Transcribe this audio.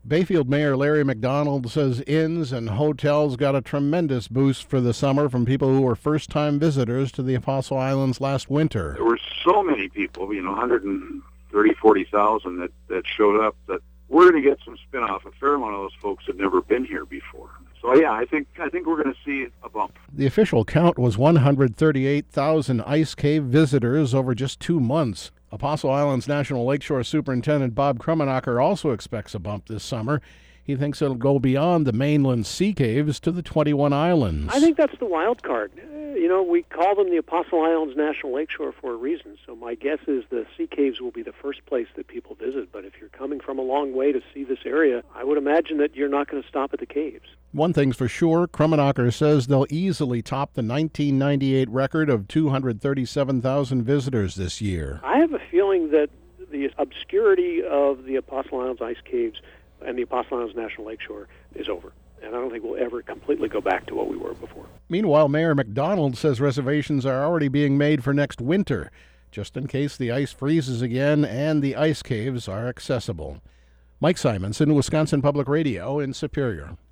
Bayfield Mayor Larry McDonald says inns and hotels got a tremendous boost for the summer from people who were first-time visitors to the Apostle Islands last winter. There were so many people, 130, 40,000 that showed up that we're going to get some spin-off. A fair amount of those folks had never been here before. So, yeah, I think we're going to see a bump. The official count was 138,000 ice cave visitors over just 2 months. Apostle Islands National Lakeshore Superintendent Bob Krummenacher also expects a bump this summer. He thinks it'll go beyond the mainland sea caves to the 21 islands. I think that's the wild card. We call them the Apostle Islands National Lakeshore for a reason. So my guess is the sea caves will be the first place that people visit. But if you're coming from a long way to see this area, I would imagine that you're not going to stop at the caves. One thing's for sure, Krummenacher says they'll easily top the 1998 record of 237,000 visitors this year. I have a feeling that the obscurity of the Apostle Islands ice caves and the Apostle Islands National Lakeshore is over. And I don't think we'll ever completely go back to what we were before. Meanwhile, Mayor McDonald says reservations are already being made for next winter, just in case the ice freezes again and the ice caves are accessible. Mike Simonson, Wisconsin Public Radio in Superior.